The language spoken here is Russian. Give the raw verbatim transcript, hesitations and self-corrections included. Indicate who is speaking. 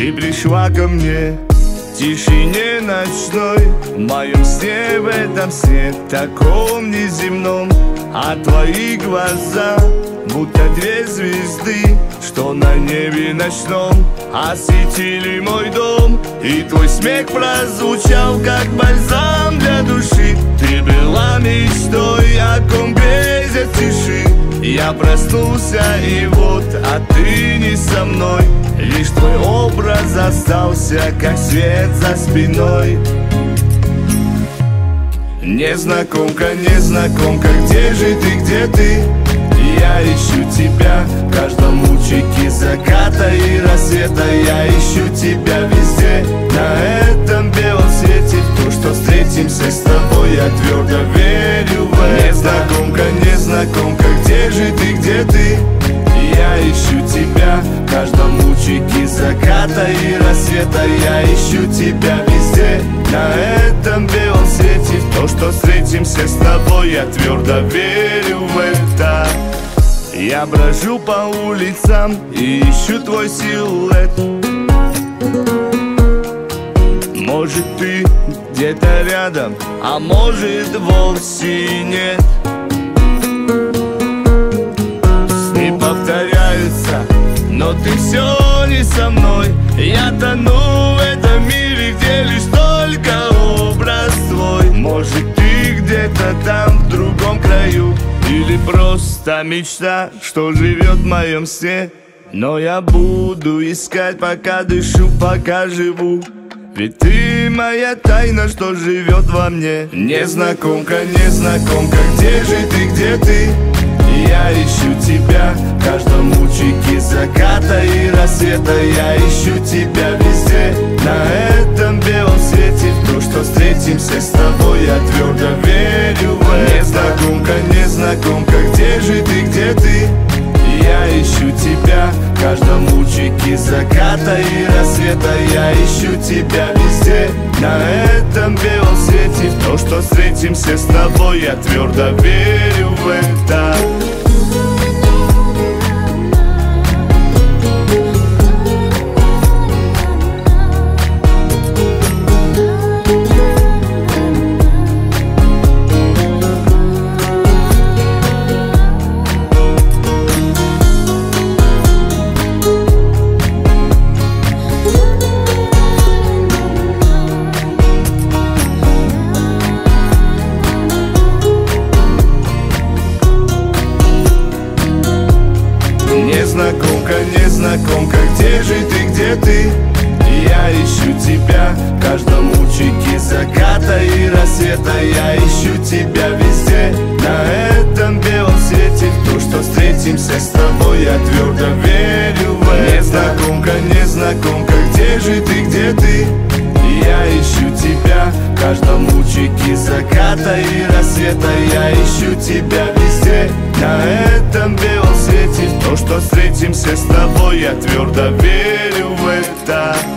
Speaker 1: Ты пришла ко мне в тишине ночной, в моем сне, в этом сне таком неземном. А твои глаза, будто две звезды, что на небе ночном осветили мой дом. И твой смех прозвучал, как бальзам для души. Ты была мечтой, о ком грезят тиши. Я проснулся, и вот, а ты не со мной. Лишь твой образ остался, как свет за спиной. Незнакомка, незнакомка, где же ты, где ты? Я ищу тебя в каждом лучике заката и рассвета. Я ищу тебя везде, на этом белом свете. В то, что встретимся с тобой, я твердо верю в это. Незнакомка, незнакомка, где же ты, где ты? Я ищу тебя в каждом лучике заката и рассвета. Я ищу тебя везде, на этом белом свете. В то, что встретимся с тобой, я твердо верю в это. Я брожу по улицам и ищу твой силуэт. Может, ты где-то рядом, а может, вовсе нет. Сны повторяются, но ты все не со мной. Я тону в этом мире, где лишь только образ твой. Может, ты где-то там, в другом краю, или просто мечта, что живет в моем сне. Но я буду искать, пока дышу, пока живу. Ведь ты моя тайна, что живет во мне. Незнакомка, незнакомка, где же ты, где ты? Я ищу тебя в каждом лучике заката и рассвета. Я ищу тебя везде, на этом белом свете. В то, что встретимся с тобой, я твердо верю в это. Незнакомка, незнакомка, где же ты, где ты? Я ищу тебя в каждом лучике заката и рассвета. Я ищу тебя везде, на этом белом свете. В то, что встретимся с тобой, я твердо верю в это. Незнакомка, незнакомка, где же ты, где ты? Я ищу тебя в каждом лучике заката и рассвета. Я ищу тебя везде, на этом белом свете. В то, что встретимся с тобой, я твердо верю в это. Незнакомка, незнакомка, где же ты, где ты? Я ищу тебя в каждом лучике заката и рассвета. Я ищу тебя везде, на этом белом свете. В то, что встретимся с тобой, я твердо верю в это.